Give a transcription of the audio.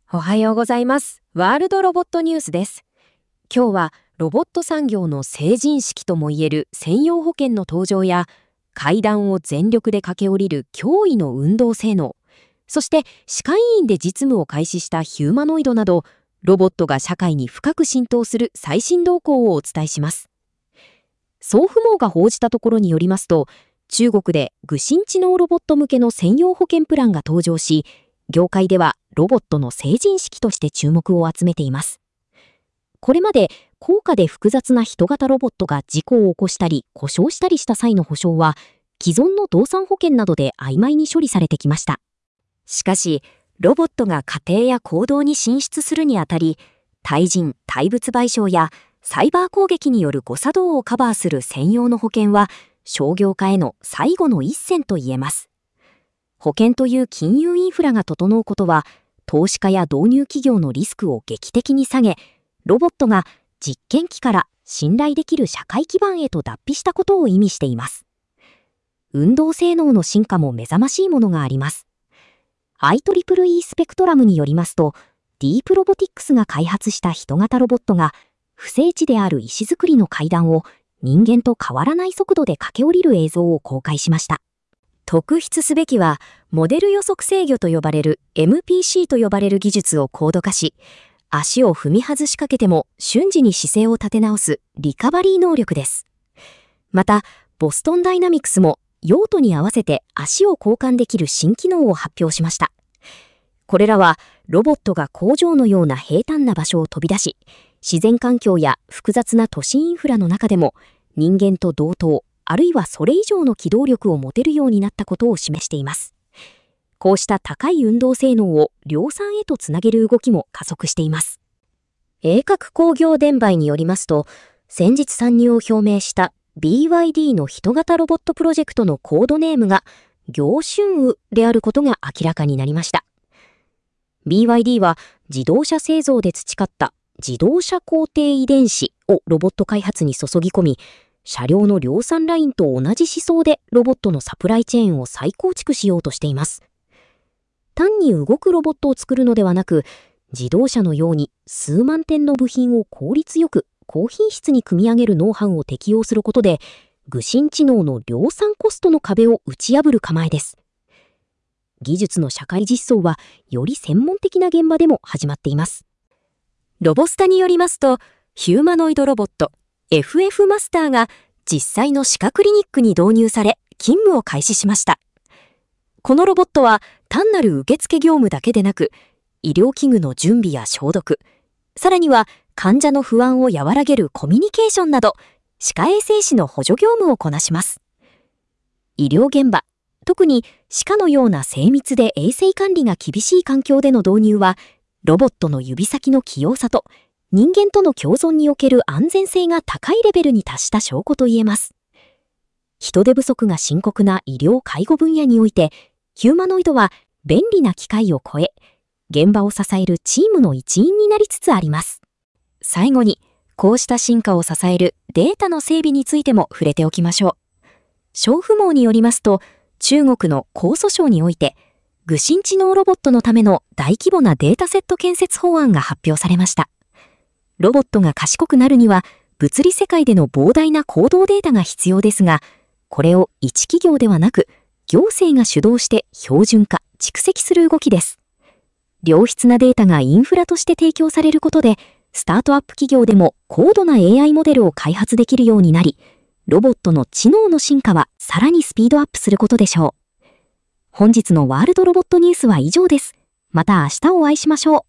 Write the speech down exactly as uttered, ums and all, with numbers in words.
おはようございます。ワールドロボットニュースです。今日はロボット産業の成人式ともいえる専用保険の登場や、階段を全力で駆け下りる驚異の運動性能、そして歯科医院で実務を開始したヒューマノイドなど、ロボットが社会に深く浸透する最新動向をお伝えします。総富網が報じたところによりますと、中国で具心知能ロボット向けの専用保険プランが登場し、業界ではロボットの成人式として注目を集めています。これまで高価で複雑な人型ロボットが事故を起こしたり故障したりした際の補償は、既存の動産保険などで曖昧に処理されてきました。しかし、ロボットが家庭や行動に進出するにあたり、対人・対物賠償やサイバー攻撃による誤作動をカバーする専用の保険は、商業化への最後の一線と言えます。保険という金融インフラが整うことは、投資家や導入企業のリスクを劇的に下げ、ロボットが実験機から信頼できる社会基盤へと脱皮したことを意味しています。運動性能の進化も目覚ましいものがあります。アイトリプルイー スペクトラムによりますと、ディープロボティックスが開発した人型ロボットが、不整地である石造りの階段を人間と変わらない速度で駆け下りる映像を公開しました。特筆すべきは、モデル予測制御と呼ばれる エムピーシー と呼ばれる技術を高度化し、足を踏み外しかけても瞬時に姿勢を立て直すリカバリー能力です。また、ボストンダイナミクスも用途に合わせて足を交換できる新機能を発表しました。これらはロボットが工場のような平坦な場所を飛び出し、自然環境や複雑な都市インフラの中でも人間と同等、あるいはそれ以上の機動力を持てるようになったことを示しています。こうした高い運動性能を量産へとつなげる動きも加速しています。鋭角工業電媒によりますと、先日参入を表明した ビーワイディー の人型ロボットプロジェクトのコードネームが業春雨であることが明らかになりました。ビーワイディー は自動車製造で培った自動車工程遺伝子をロボット開発に注ぎ込み、車両の量産ラインと同じ思想でロボットのサプライチェーンを再構築しようとしています。単に動くロボットを作るのではなく、自動車のように数万点の部品を効率よく高品質に組み上げるノウハウを適用することで、具心知能の量産コストの壁を打ち破る構えです。技術の社会実装はより専門的な現場でも始まっています。ロボスタによりますと、ヒューマノイドロボットエフエフ マスターが実際の歯科クリニックに導入され、勤務を開始しました。このロボットは単なる受付業務だけでなく、医療器具の準備や消毒、さらには患者の不安を和らげるコミュニケーションなど、歯科衛生士の補助業務をこなします。医療現場、特に歯科のような精密で衛生管理が厳しい環境での導入は、ロボットの指先の器用さと、人間との共存における安全性が高いレベルに達した証拠と言えます。人手不足が深刻な医療介護分野において、ヒューマノイドは便利な機械を超え、現場を支えるチームの一員になりつつあります。最後に、こうした進化を支えるデータの整備についても触れておきましょう。商富網によりますと、中国の江蘇省において、具心知能ロボットのための大規模なデータセット建設法案が発表されました。ロボットが賢くなるには、物理世界での膨大な行動データが必要ですが、これを一企業ではなく、行政が主導して標準化、蓄積する動きです。良質なデータがインフラとして提供されることで、スタートアップ企業でも高度な エーアイ モデルを開発できるようになり、ロボットの知能の進化はさらにスピードアップすることでしょう。本日のワールドロボットニュースは以上です。また明日お会いしましょう。